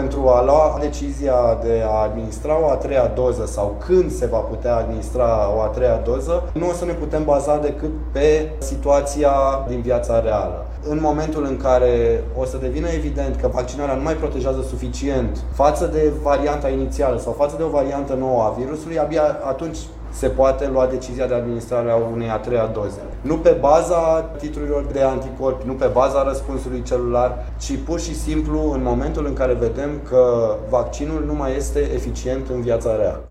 pentru a lua decizia de a administra o a treia doză sau când se va putea administra o a treia doză, nu o să ne putem baza decât pe situația din viața reală. În momentul în care o să devină evident că vaccinarea nu mai protejează suficient față de varianta inițială sau față de o variantă nouă a virusului, abia atunci se poate lua decizia de administrare a unei a treia doze. Nu pe baza titlurilor de anticorpi, nu pe baza răspunsului celular, ci pur și simplu în momentul în care vedem că vaccinul nu mai este eficient în viața reală.